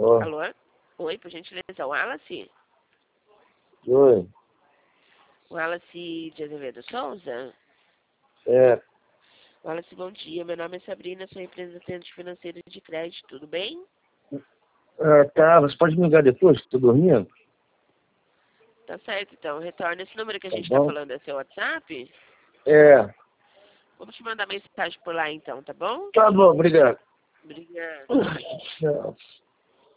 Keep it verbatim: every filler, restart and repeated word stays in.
Ó. Alô? Oi, por gentileza, Wallace? Oi. Wallace de Azevedo Souza? É. Wallace, bom dia. Meu nome é Sabrina, sou representante financeira de crédito, tudo bem? Ah, tá. Você pode me ligar depois, que eu tô dormindo? Tá certo, então. Retorna esse número que a Tá gente tá bom? falando, é seu WhatsApp? É. Vamos te mandar mensagem por lá, então, tá bom? Tá bom, obrigado. Obrigada. Tchau.